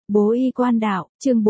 Bố y quan đạo, chương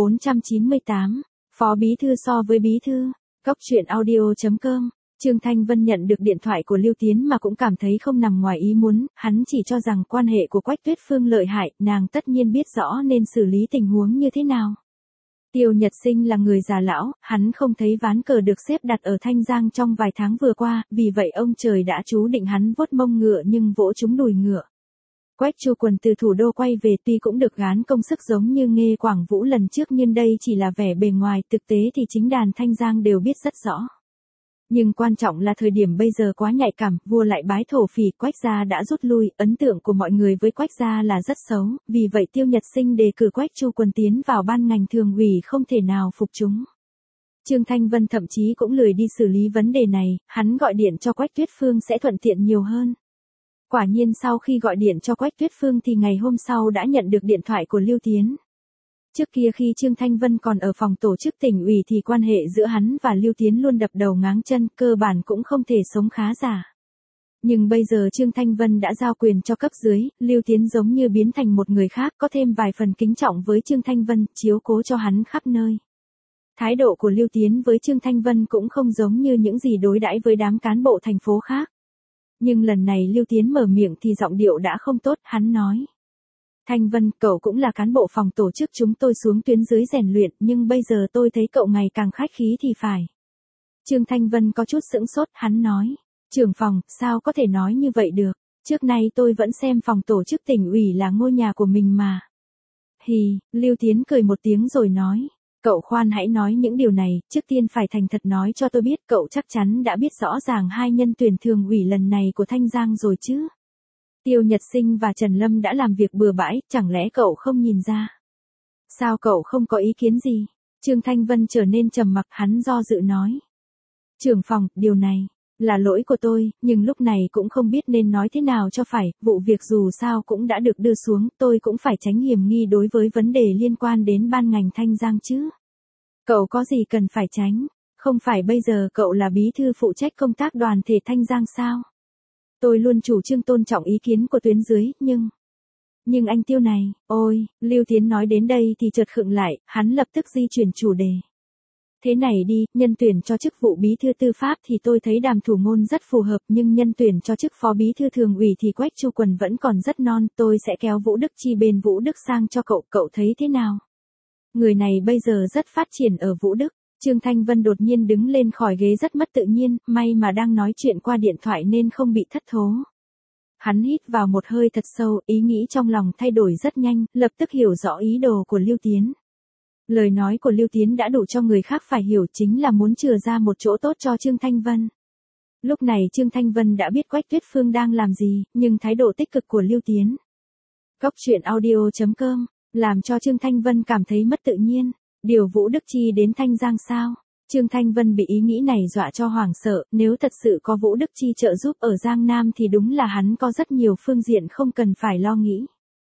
498. Phó bí thư so với bí thư. Góc truyện audio.com. Trương Thanh Vân nhận được điện thoại của Lưu Tiến mà cũng cảm thấy không nằm ngoài ý muốn, hắn chỉ cho rằng quan hệ của Quách Tuyết Phương lợi hại, nàng tất nhiên biết rõ nên xử lý tình huống như thế nào. Tiêu Nhật Sinh là người già lão, hắn không thấy ván cờ được xếp đặt ở Thanh Giang trong vài tháng vừa qua, vì vậy ông trời đã chú định hắn vuốt mông ngựa nhưng vỗ trúng đùi ngựa. Quách Chu Quần từ thủ đô quay về tuy cũng được gán công sức giống như Nghê Quảng Vũ lần trước nhưng đây chỉ là vẻ bề ngoài, thực tế thì chính đàn Thanh Giang đều biết rất rõ. Nhưng quan trọng là thời điểm bây giờ quá nhạy cảm, vua lại bái thổ phỉ, Quách gia đã rút lui, ấn tượng của mọi người với Quách gia là rất xấu, vì vậy Tiêu Nhật Sinh đề cử Quách Chu Quần tiến vào ban ngành thường ủy không thể nào phục chúng. Trương Thanh Vân thậm chí cũng lười đi xử lý vấn đề này, hắn gọi điện cho Quách Tuyết Phương sẽ thuận tiện nhiều hơn. Quả nhiên sau khi gọi điện cho Quách Tuyết Phương thì ngày hôm sau đã nhận được điện thoại của Lưu Tiến. Trước kia khi Trương Thanh Vân còn ở phòng tổ chức tỉnh ủy thì quan hệ giữa hắn và Lưu Tiến luôn đập đầu ngáng chân, cơ bản cũng không thể sống khá giả. Nhưng bây giờ Trương Thanh Vân đã giao quyền cho cấp dưới, Lưu Tiến giống như biến thành một người khác, có thêm vài phần kính trọng với Trương Thanh Vân, chiếu cố cho hắn khắp nơi. Thái độ của Lưu Tiến với Trương Thanh Vân cũng không giống như những gì đối đãi với đám cán bộ thành phố khác. Nhưng lần này Lưu Tiến mở miệng thì giọng điệu đã không tốt, hắn nói. Thanh Vân, cậu cũng là cán bộ phòng tổ chức chúng tôi xuống tuyến dưới rèn luyện, nhưng bây giờ tôi thấy cậu ngày càng khách khí thì phải. Trương Thanh Vân có chút sững sốt, hắn nói. Trưởng phòng, sao có thể nói như vậy được, trước nay tôi vẫn xem phòng tổ chức tỉnh ủy là ngôi nhà của mình mà. Hì, Lưu Tiến cười một tiếng rồi nói. Cậu khoan hãy nói những điều này, trước tiên phải thành thật nói cho tôi biết cậu chắc chắn đã biết rõ ràng hai nhân tuyển thường ủy lần này của Thanh Giang rồi chứ. Tiêu Nhật Sinh và Trần Lâm đã làm việc bừa bãi, chẳng lẽ cậu không nhìn ra? Sao cậu không có ý kiến gì? Trương Thanh Vân trở nên trầm mặc, hắn do dự nói. Trưởng phòng, điều này là lỗi của tôi, nhưng lúc này cũng không biết nên nói thế nào cho phải, vụ việc dù sao cũng đã được đưa xuống, tôi cũng phải tránh hiểm nghi đối với vấn đề liên quan đến ban ngành Thanh Giang chứ. Cậu có gì cần phải tránh, không phải bây giờ cậu là bí thư phụ trách công tác đoàn thể Thanh Giang sao? Tôi luôn chủ trương tôn trọng ý kiến của tuyến dưới, nhưng anh Tiêu này, ôi, Lưu Tiến nói đến đây thì chợt khựng lại, hắn lập tức di chuyển chủ đề. Thế này đi, nhân tuyển cho chức vụ bí thư tư pháp thì tôi thấy Đàm Thủ Ngôn rất phù hợp, nhưng nhân tuyển cho chức phó bí thư thường ủy thì Quách Chu Quần vẫn còn rất non, tôi sẽ kéo Vũ Đức Chi bên Vũ Đức sang cho cậu thấy thế nào? Người này bây giờ rất phát triển ở Vũ Đức. Trương Thanh Vân đột nhiên đứng lên khỏi ghế rất mất tự nhiên, may mà đang nói chuyện qua điện thoại nên không bị thất thố. Hắn hít vào một hơi thật sâu, ý nghĩ trong lòng thay đổi rất nhanh, lập tức hiểu rõ ý đồ của Lưu Tiến. Lời nói của Lưu Tiến đã đủ cho người khác phải hiểu, chính là muốn chừa ra một chỗ tốt cho Trương Thanh Vân. Lúc này Trương Thanh Vân đã biết Quách Tuyết Phương đang làm gì, nhưng thái độ tích cực của Lưu Tiến. Góc truyện audio.com, làm cho Trương Thanh Vân cảm thấy mất tự nhiên. Điều Vũ Đức Chi đến Thanh Giang sao? Trương Thanh Vân bị ý nghĩ này dọa cho hoảng sợ, nếu thật sự có Vũ Đức Chi trợ giúp ở Giang Nam thì đúng là hắn có rất nhiều phương diện không cần phải lo nghĩ.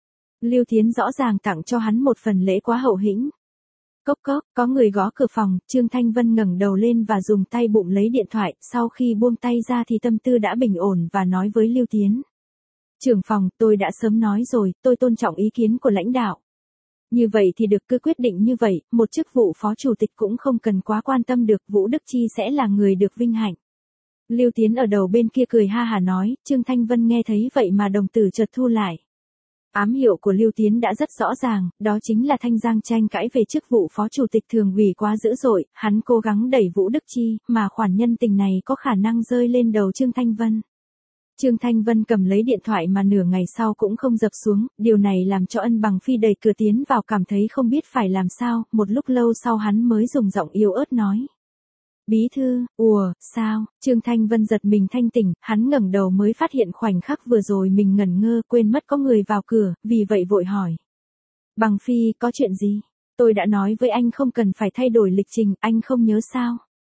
Lưu Tiến rõ ràng tặng cho hắn một phần lễ quá hậu hĩnh. Cốc cốc, có người gõ cửa phòng, Trương Thanh Vân ngẩng đầu lên và dùng tay bụng lấy điện thoại, sau khi buông tay ra thì tâm tư đã bình ổn và nói với Lưu Tiến. Trưởng phòng, tôi đã sớm nói rồi, tôi tôn trọng ý kiến của lãnh đạo. Như vậy thì được, cứ quyết định như vậy, một chức vụ phó chủ tịch cũng không cần quá quan tâm được, Vũ Đức Chi sẽ là người được vinh hạnh. Lưu Tiến ở đầu bên kia cười ha hà nói, Trương Thanh Vân nghe thấy vậy mà đồng tử chợt thu lại. Ám hiệu của Lưu Tiến đã rất rõ ràng, đó chính là Thanh Giang tranh cãi về chức vụ phó chủ tịch thường ủy quá dữ dội, hắn cố gắng đẩy Vũ Đức Chi, mà khoản nhân tình này có khả năng rơi lên đầu Trương Thanh Vân. Trương Thanh Vân cầm lấy điện thoại mà nửa ngày sau cũng không dập xuống, điều này làm cho Ân Bằng Phi đẩy cửa tiến vào cảm thấy không biết phải làm sao, một lúc lâu sau hắn mới dùng giọng yếu ớt nói. Bí thư, sao? Trương Thanh Vân giật mình thanh tỉnh, hắn ngẩng đầu mới phát hiện khoảnh khắc vừa rồi mình ngẩn ngơ quên mất có người vào cửa, vì vậy vội hỏi. Bằng Phi, có chuyện gì? Tôi đã nói với anh không cần phải thay đổi lịch trình, anh không nhớ sao?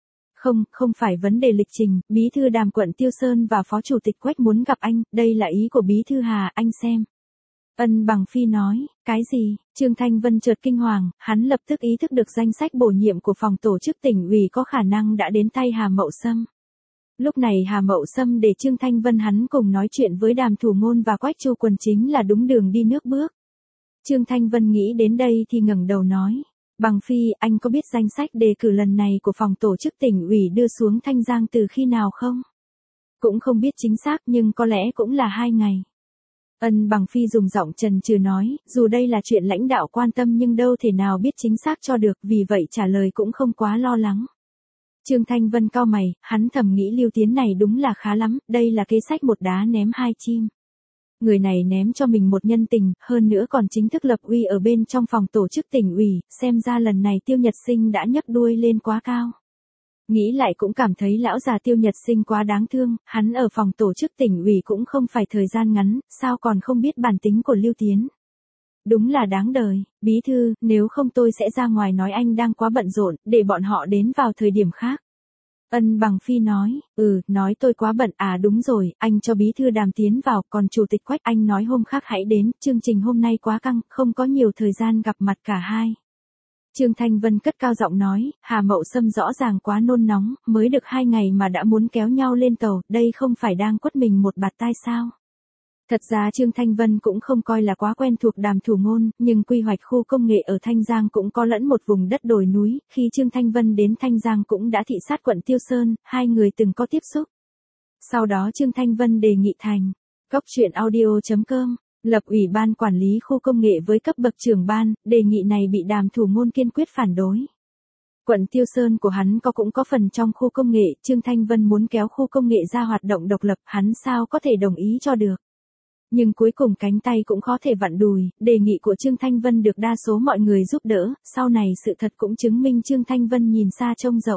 Không phải vấn đề lịch trình, bí thư Đàm quận Tiêu Sơn và phó chủ tịch Quách muốn gặp anh, đây là ý của bí thư Hà, anh xem. Ân Bằng Phi nói, cái gì? Trương Thanh Vân chợt kinh hoàng, hắn lập tức ý thức được danh sách bổ nhiệm của phòng tổ chức tỉnh ủy có khả năng đã đến tay Hà Mậu Sâm. Lúc này Hà Mậu Sâm để Trương Thanh Vân hắn cùng nói chuyện với Đàm Thủ Ngôn và Quách Chu Quần chính là đúng đường đi nước bước. Trương Thanh Vân nghĩ đến đây thì ngẩng đầu nói. Bằng Phi, anh có biết danh sách đề cử lần này của phòng tổ chức tỉnh ủy đưa xuống Thanh Giang từ khi nào không? Cũng không biết chính xác nhưng có lẽ cũng là 2 ngày. Bằng Phi dùng giọng trần trừ nói, dù đây là chuyện lãnh đạo quan tâm nhưng đâu thể nào biết chính xác cho được, vì vậy trả lời cũng không quá lo lắng. Trương Thanh Vân cau mày, hắn thầm nghĩ Lưu Tiến này đúng là khá lắm, đây là kế sách một đá ném 2 chim. Người này ném cho mình một nhân tình, hơn nữa còn chính thức lập uy ở bên trong phòng tổ chức tỉnh ủy, xem ra lần này Tiêu Nhật Sinh đã nhấc đuôi lên quá cao. Nghĩ lại cũng cảm thấy lão già Tiêu Nhật Sinh quá đáng thương, hắn ở phòng tổ chức tỉnh ủy cũng không phải thời gian ngắn, sao còn không biết bản tính của Lưu Tiến. Đúng là đáng đời, bí thư, nếu không tôi sẽ ra ngoài nói anh đang quá bận rộn, để bọn họ đến vào thời điểm khác. Bằng Phi nói, nói tôi quá bận à, đúng rồi, anh cho bí thư Đàm tiến vào, còn chủ tịch Quách anh nói hôm khác hãy đến, chương trình hôm nay quá căng, không có nhiều thời gian gặp mặt cả hai. Trương Thanh Vân cất cao giọng nói, Hà Mậu Sâm rõ ràng quá nôn nóng, mới được 2 ngày mà đã muốn kéo nhau lên tàu, đây không phải đang quất mình một bạt tai sao? Thật ra Trương Thanh Vân cũng không coi là quá quen thuộc Đàm thủ môn, nhưng quy hoạch khu công nghệ ở Thanh Giang cũng có lẫn một vùng đất đồi núi, khi Trương Thanh Vân đến Thanh Giang cũng đã thị sát quận Tiêu Sơn, hai người từng có tiếp xúc. Sau đó Trương Thanh Vân đề nghị thành, coctruyện.audio.com, lập ủy ban quản lý khu công nghệ với cấp bậc trưởng ban, đề nghị này bị Đàm thủ môn kiên quyết phản đối. Quận Tiêu Sơn của hắn cũng có phần trong khu công nghệ, Trương Thanh Vân muốn kéo khu công nghệ ra hoạt động độc lập, hắn sao có thể đồng ý cho được. Nhưng cuối cùng cánh tay cũng khó thể vặn đùi, đề nghị của Trương Thanh Vân được đa số mọi người giúp đỡ, sau này sự thật cũng chứng minh Trương Thanh Vân nhìn xa trông rộng.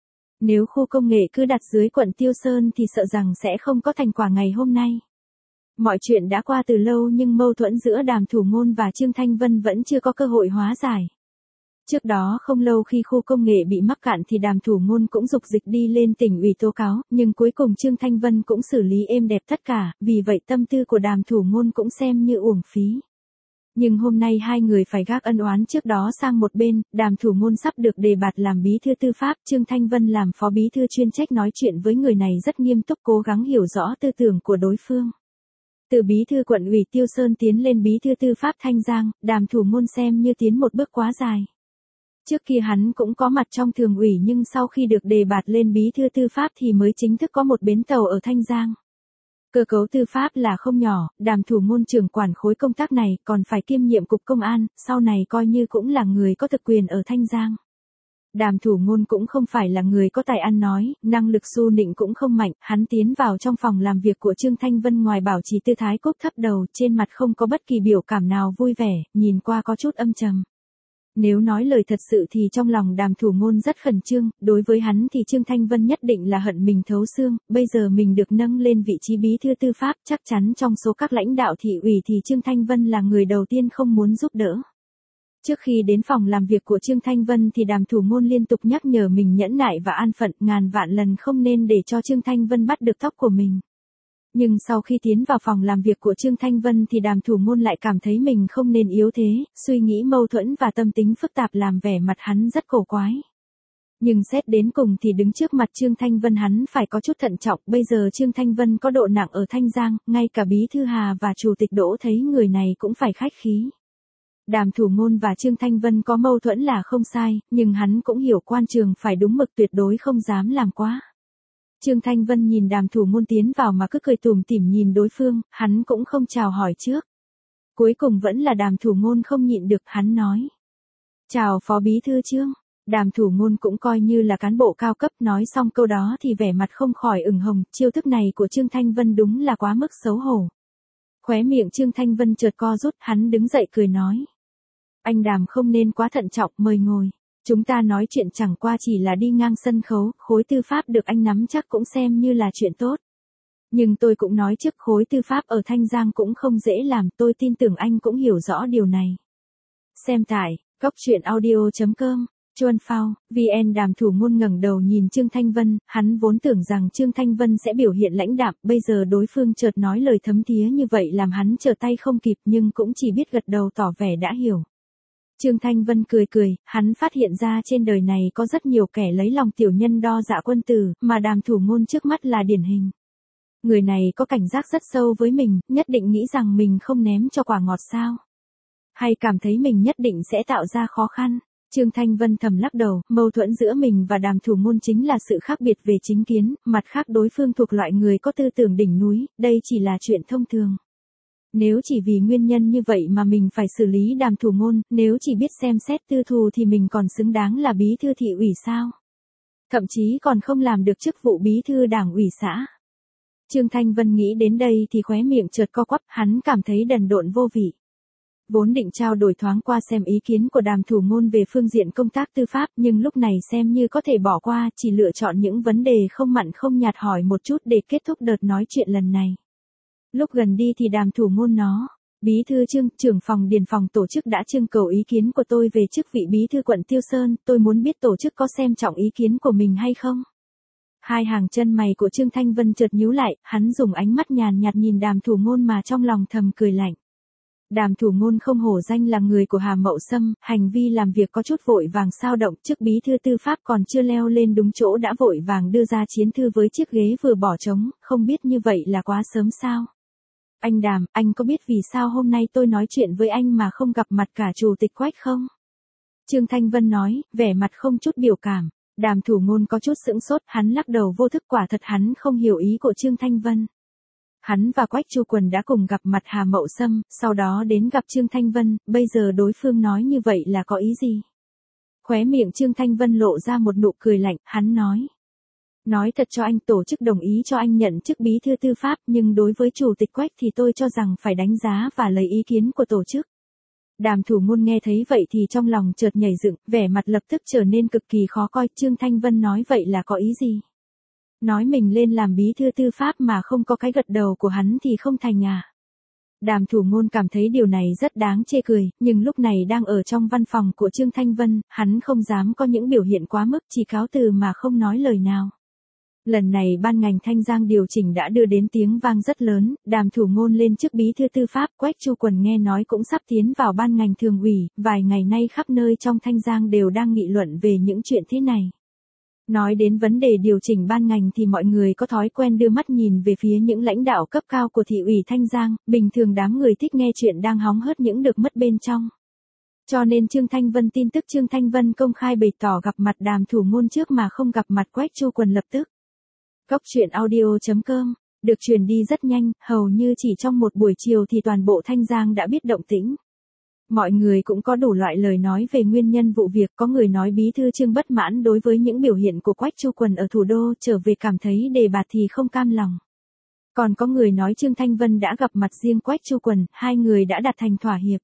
Nếu khu công nghệ cứ đặt dưới quận Tiêu Sơn thì sợ rằng sẽ không có thành quả ngày hôm nay. Mọi chuyện đã qua từ lâu nhưng mâu thuẫn giữa Đàm thủ môn và Trương Thanh Vân vẫn chưa có cơ hội hóa giải. Trước đó không lâu khi khu công nghệ bị mắc cạn thì Đàm thủ môn cũng dục dịch đi lên tỉnh ủy tố cáo, nhưng cuối cùng Trương Thanh Vân cũng xử lý êm đẹp tất cả, vì vậy tâm tư của Đàm thủ môn cũng xem như uổng phí. Nhưng hôm nay hai người phải gác ân oán trước đó sang một bên, Đàm thủ môn sắp được đề bạt làm bí thư tư pháp, Trương Thanh Vân làm phó bí thư chuyên trách nói chuyện với người này rất nghiêm túc cố gắng hiểu rõ tư tưởng của đối phương. Từ bí thư quận ủy Tiêu Sơn tiến lên bí thư tư pháp Thanh Giang, Đàm thủ môn xem như tiến một bước quá dài. Trước kia hắn cũng có mặt trong thường ủy nhưng sau khi được đề bạt lên bí thư tư pháp thì mới chính thức có một bến tàu ở Thanh Giang. Cơ cấu tư pháp là không nhỏ, Đàm thủ môn trưởng quản khối công tác này còn phải kiêm nhiệm cục công an, sau này coi như cũng là người có thực quyền ở Thanh Giang. Đàm thủ môn cũng không phải là người có tài ăn nói, năng lực su nịnh cũng không mạnh, hắn tiến vào trong phòng làm việc của Trương Thanh Vân ngoài bảo trì tư thái cúc thấp đầu, trên mặt không có bất kỳ biểu cảm nào vui vẻ, nhìn qua có chút âm trầm. Nếu nói lời thật sự thì trong lòng Đàm thủ môn rất khẩn trương, đối với hắn thì Trương Thanh Vân nhất định là hận mình thấu xương, bây giờ mình được nâng lên vị trí bí thư tư pháp, chắc chắn trong số các lãnh đạo thị ủy thì Trương Thanh Vân là người đầu tiên không muốn giúp đỡ. Trước khi đến phòng làm việc của Trương Thanh Vân thì Đàm thủ môn liên tục nhắc nhở mình nhẫn nại và an phận, ngàn vạn lần không nên để cho Trương Thanh Vân bắt được tóc của mình. Nhưng sau khi tiến vào phòng làm việc của Trương Thanh Vân thì Đàm thủ môn lại cảm thấy mình không nên yếu thế, suy nghĩ mâu thuẫn và tâm tính phức tạp làm vẻ mặt hắn rất cổ quái. Nhưng xét đến cùng thì đứng trước mặt Trương Thanh Vân hắn phải có chút thận trọng, bây giờ Trương Thanh Vân có độ nặng ở Thanh Giang, ngay cả bí thư Hà và chủ tịch Đỗ thấy người này cũng phải khách khí. Đàm thủ môn và Trương Thanh Vân có mâu thuẫn là không sai, nhưng hắn cũng hiểu quan trường phải đúng mực tuyệt đối không dám làm quá. Trương Thanh Vân nhìn Đàm thủ môn tiến vào mà cứ cười tủm tỉm nhìn đối phương, hắn cũng không chào hỏi trước. Cuối cùng vẫn là Đàm thủ môn không nhịn được, hắn nói. Chào phó bí thư Trương. Đàm thủ môn cũng coi như là cán bộ cao cấp, nói xong câu đó thì vẻ mặt không khỏi ửng hồng, chiêu thức này của Trương Thanh Vân đúng là quá mức xấu hổ. Khóe miệng Trương Thanh Vân chợt co rút, hắn đứng dậy cười nói. Anh Đàm không nên quá thận trọng, mời ngồi. Chúng ta nói chuyện chẳng qua chỉ là đi ngang sân khấu, khối tư pháp được anh nắm chắc cũng xem như là chuyện tốt. Nhưng tôi cũng nói trước khối tư pháp ở Thanh Giang cũng không dễ làm, tôi tin tưởng anh cũng hiểu rõ điều này. Xem tại, coctruyện.audio.com, Chuan Phao, VN. Đàm thủ môn ngẩng đầu nhìn Trương Thanh Vân, hắn vốn tưởng rằng Trương Thanh Vân sẽ biểu hiện lãnh đạm, bây giờ đối phương chợt nói lời thấm thía như vậy làm hắn trở tay không kịp nhưng cũng chỉ biết gật đầu tỏ vẻ đã hiểu. Trương Thanh Vân cười cười, hắn phát hiện ra trên đời này có rất nhiều kẻ lấy lòng tiểu nhân đo dạ quân tử, mà Đàm thủ môn trước mắt là điển hình. Người này có cảnh giác rất sâu với mình, nhất định nghĩ rằng mình không ném cho quả ngọt sao. Hay cảm thấy mình nhất định sẽ tạo ra khó khăn? Trương Thanh Vân thầm lắc đầu, mâu thuẫn giữa mình và Đàm Thủ Môn chính là sự khác biệt về chính kiến, mặt khác đối phương thuộc loại người có tư tưởng đỉnh núi, đây chỉ là chuyện thông thường. Nếu chỉ vì nguyên nhân như vậy mà mình phải xử lý Đàm Thủ Môn, nếu chỉ biết xem xét tư thù thì mình còn xứng đáng là bí thư thị ủy sao? Thậm chí còn không làm được chức vụ bí thư đảng ủy xã. Trương Thanh Vân nghĩ đến đây thì khóe miệng chợt co quắp, hắn cảm thấy đần độn vô vị. Vốn định trao đổi thoáng qua xem ý kiến của Đàm Thủ Môn về phương diện công tác tư pháp, nhưng lúc này xem như có thể bỏ qua, chỉ lựa chọn những vấn đề không mặn không nhạt hỏi một chút để kết thúc đợt nói chuyện lần này. Lúc gần đi thì Đàm Thủ Môn nó, bí thư Trương, trưởng phòng điền phòng tổ chức đã trưng cầu ý kiến của tôi về chức vị bí thư quận Tiêu Sơn, tôi muốn biết tổ chức có xem trọng ý kiến của mình hay không? Hai hàng chân mày của Trương Thanh Vân chợt nhíu lại, hắn dùng ánh mắt nhàn nhạt nhìn Đàm Thủ Môn mà trong lòng thầm cười lạnh. Đàm Thủ Môn không hổ danh là người của Hà Mậu Sâm, hành vi làm việc có chút vội vàng xao động, chức bí thư tư pháp còn chưa leo lên đúng chỗ đã vội vàng đưa ra chiến thư với chiếc ghế vừa bỏ trống, không biết như vậy là quá sớm sao? Anh Đàm, anh có biết vì sao hôm nay tôi nói chuyện với anh mà không gặp mặt cả chủ tịch Quách không? Trương Thanh Vân nói, vẻ mặt không chút biểu cảm. Đàm Thủ Môn có chút sững sốt, hắn lắc đầu vô thức, quả thật hắn không hiểu ý của Trương Thanh Vân. Hắn và Quách Chu Quần đã cùng gặp mặt Hà Mậu Sâm, sau đó đến gặp Trương Thanh Vân, bây giờ đối phương nói như vậy là có ý gì? Khóe miệng Trương Thanh Vân lộ ra một nụ cười lạnh, hắn nói. Nói thật cho anh, tổ chức đồng ý cho anh nhận chức bí thư tư pháp, nhưng đối với chủ tịch Quách thì tôi cho rằng phải đánh giá và lấy ý kiến của tổ chức. Đàm Thủ Môn nghe thấy vậy thì trong lòng chợt nhảy dựng, vẻ mặt lập tức trở nên cực kỳ khó coi. Trương Thanh Vân nói vậy là có ý gì? Nói mình lên làm bí thư tư pháp mà không có cái gật đầu của hắn thì không thành à? Đàm Thủ Môn cảm thấy điều này rất đáng chê cười, nhưng lúc này đang ở trong văn phòng của Trương Thanh Vân, hắn không dám có những biểu hiện quá mức, chỉ cáo từ mà không nói lời nào. Lần này ban ngành Thanh Giang điều chỉnh đã đưa đến tiếng vang rất lớn, Đàm Thủ Môn lên chức bí thư tư pháp, Quách Chu Quần nghe nói cũng sắp tiến vào ban ngành thường ủy, vài ngày nay khắp nơi trong Thanh Giang đều đang nghị luận về những chuyện thế này. Nói đến vấn đề điều chỉnh ban ngành thì mọi người có thói quen đưa mắt nhìn về phía những lãnh đạo cấp cao của thị ủy Thanh Giang, bình thường đám người thích nghe chuyện đang hóng hớt những được mất bên trong. Cho nên Trương Thanh Vân tin tức Trương Thanh Vân công khai bày tỏ gặp mặt Đàm Thủ Môn trước mà không gặp mặt Quách Chu Quần lập tức. Góc truyện audio.com, được truyền đi rất nhanh, hầu như chỉ trong một buổi chiều thì toàn bộ Thanh Giang đã biết động tĩnh. Mọi người cũng có đủ loại lời nói về nguyên nhân vụ việc, có người nói bí thư Trương bất mãn đối với những biểu hiện của Quách Chu Quần ở thủ đô, trở về cảm thấy đề bạt thì không cam lòng. Còn có người nói Trương Thanh Vân đã gặp mặt riêng Quách Chu Quần, hai người đã đạt thành thỏa hiệp.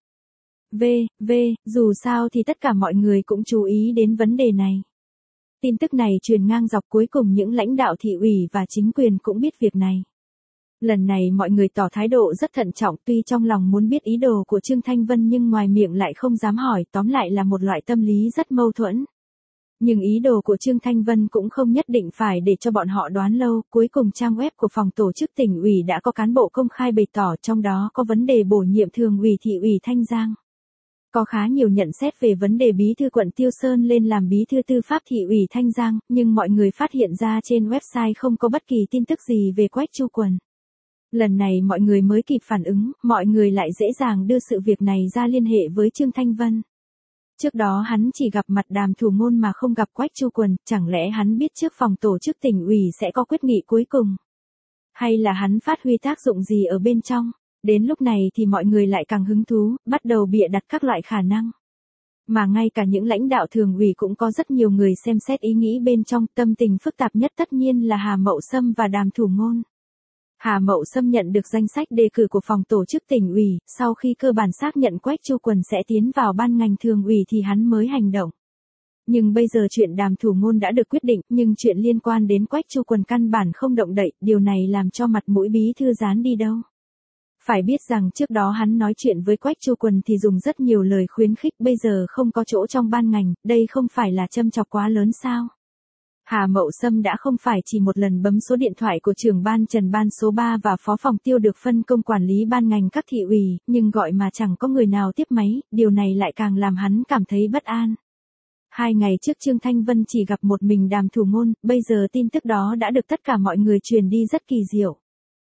Dù sao thì tất cả mọi người cũng chú ý đến vấn đề này. Tin tức này truyền ngang dọc, cuối cùng những lãnh đạo thị ủy và chính quyền cũng biết việc này. Lần này mọi người tỏ thái độ rất thận trọng, tuy trong lòng muốn biết ý đồ của Trương Thanh Vân nhưng ngoài miệng lại không dám hỏi, tóm lại là một loại tâm lý rất mâu thuẫn. Nhưng ý đồ của Trương Thanh Vân cũng không nhất định phải để cho bọn họ đoán lâu, cuối cùng trang web của phòng tổ chức tỉnh ủy đã có cán bộ công khai bày tỏ, trong đó có vấn đề bổ nhiệm thường ủy thị ủy Thanh Giang. Có khá nhiều nhận xét về vấn đề bí thư quận Tiêu Sơn lên làm bí thư tư pháp thị ủy Thanh Giang, nhưng mọi người phát hiện ra trên website không có bất kỳ tin tức gì về Quách Chu Quần. Lần này mọi người mới kịp phản ứng, mọi người lại dễ dàng đưa sự việc này ra liên hệ với Trương Thanh Vân. Trước đó hắn chỉ gặp mặt Đàm Thủ Môn mà không gặp Quách Chu Quần, chẳng lẽ hắn biết trước phòng tổ chức tỉnh ủy sẽ có quyết nghị cuối cùng? Hay là hắn phát huy tác dụng gì ở bên trong? Đến lúc này thì mọi người lại càng hứng thú, bắt đầu bịa đặt các loại khả năng. Mà ngay cả những lãnh đạo thường ủy cũng có rất nhiều người xem xét ý nghĩ bên trong, tâm tình phức tạp nhất tất nhiên là Hà Mậu Sâm và Đàm Thủ Môn. Hà Mậu Sâm nhận được danh sách đề cử của phòng tổ chức tỉnh ủy, sau khi cơ bản xác nhận Quách Chu Quần sẽ tiến vào ban ngành thường ủy thì hắn mới hành động. Nhưng bây giờ chuyện Đàm Thủ Môn đã được quyết định, nhưng chuyện liên quan đến Quách Chu Quần căn bản không động đậy, điều này làm cho mặt mũi bí thư dán đi đâu. Phải biết rằng trước đó hắn nói chuyện với Quách Chu Quần thì dùng rất nhiều lời khuyến khích, bây giờ không có chỗ trong ban ngành, đây không phải là châm chọc quá lớn sao? Hà Mậu Sâm đã không phải chỉ một lần bấm số điện thoại của trưởng ban Trần Ban số 3 và phó phòng Tiêu được phân công quản lý ban ngành các thị ủy, nhưng gọi mà chẳng có người nào tiếp máy, điều này lại càng làm hắn cảm thấy bất an. 2 ngày trước Trương Thanh Vân chỉ gặp một mình Đàm Thủ Môn, bây giờ tin tức đó đã được tất cả mọi người truyền đi rất kỳ diệu.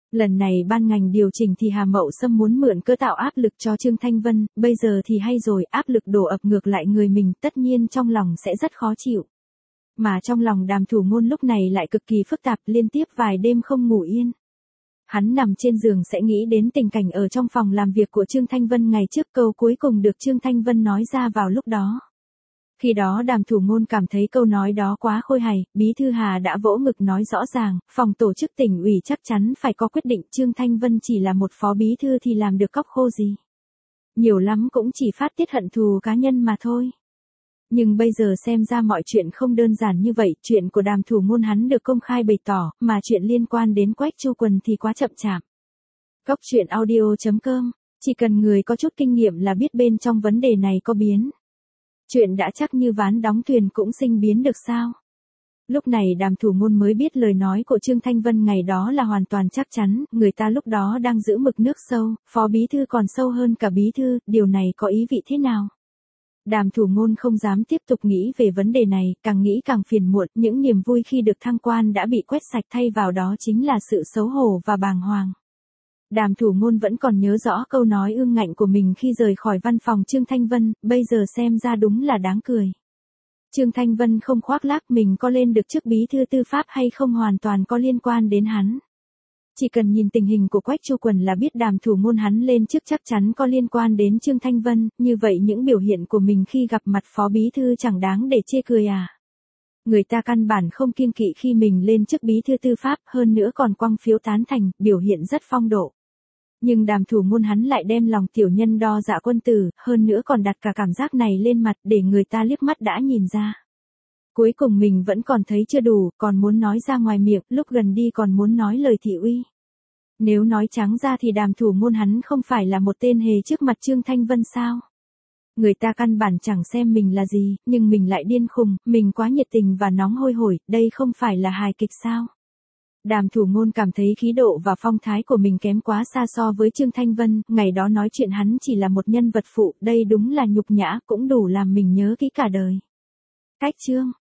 Lần này ban ngành điều chỉnh thì Hà Mậu Sâm muốn mượn cớ tạo áp lực cho Trương Thanh Vân, bây giờ thì hay rồi, áp lực đổ ập ngược lại người mình, tất nhiên trong lòng sẽ rất khó chịu. Mà trong lòng Đàm Thủ Ngôn lúc này lại cực kỳ phức tạp, liên tiếp vài đêm không ngủ yên. Hắn nằm trên giường sẽ nghĩ đến tình cảnh ở trong phòng làm việc của Trương Thanh Vân ngày trước, câu cuối cùng được Trương Thanh Vân nói ra vào lúc đó. Khi đó Đàm Thủ Ngôn cảm thấy câu nói đó quá khôi hài, Bí thư Hà đã vỗ ngực nói rõ ràng, phòng tổ chức tỉnh ủy chắc chắn phải có quyết định, Trương Thanh Vân chỉ là một phó bí thư thì làm được cóc khô gì. Nhiều lắm cũng chỉ phát tiết hận thù cá nhân mà thôi. Nhưng bây giờ xem ra mọi chuyện không đơn giản như vậy, chuyện của Đàm Thủ Ngôn hắn được công khai bày tỏ, mà chuyện liên quan đến Quách Chu Quần thì quá chậm chạp. Góc truyện audio.com, chỉ cần người có chút kinh nghiệm là biết bên trong vấn đề này có biến. Chuyện đã chắc như ván đóng thuyền cũng sinh biến được sao? Lúc này Đàm Thủ Ngôn mới biết lời nói của Trương Thanh Vân ngày đó là hoàn toàn chắc chắn, người ta lúc đó đang giữ mực nước sâu, phó bí thư còn sâu hơn cả bí thư, điều này có ý vị thế nào? Đàm Thủ Ngôn không dám tiếp tục nghĩ về vấn đề này, càng nghĩ càng phiền muộn, những niềm vui khi được thăng quan đã bị quét sạch, thay vào đó chính là sự xấu hổ và bàng hoàng. Đàm Thủ Ngôn vẫn còn nhớ rõ câu nói ương ngạnh của mình khi rời khỏi văn phòng Trương Thanh Vân, bây giờ xem ra đúng là đáng cười. Trương Thanh Vân không khoác lác mình có lên được chức bí thư tư pháp hay không hoàn toàn có liên quan đến hắn. Chỉ cần nhìn tình hình của Quách Chu Quần là biết Đàm Thủ Ngôn hắn lên chức chắc chắn có liên quan đến Trương Thanh Vân, như vậy những biểu hiện của mình khi gặp mặt phó bí thư chẳng đáng để chê cười à. Người ta căn bản không kiêng kỵ khi mình lên chức bí thư tư pháp, hơn nữa còn quăng phiếu tán thành, biểu hiện rất phong độ. Nhưng Đàm Thủ Ngôn hắn lại đem lòng tiểu nhân đo dạ quân tử, hơn nữa còn đặt cả cảm giác này lên mặt để người ta liếc mắt đã nhìn ra. Cuối cùng mình vẫn còn thấy chưa đủ, còn muốn nói ra ngoài miệng, lúc gần đi còn muốn nói lời thị uy. Nếu nói trắng ra thì Đàm Thủ Ngôn hắn không phải là một tên hề trước mặt Trương Thanh Vân sao? Người ta căn bản chẳng xem mình là gì, nhưng mình lại điên khùng, mình quá nhiệt tình và nóng hôi hổi, đây không phải là hài kịch sao? Đàm Thủ Ngôn cảm thấy khí độ và phong thái của mình kém quá xa so với Trương Thanh Vân, ngày đó nói chuyện hắn chỉ là một nhân vật phụ, đây đúng là nhục nhã, cũng đủ làm mình nhớ kỹ cả đời. Cách chương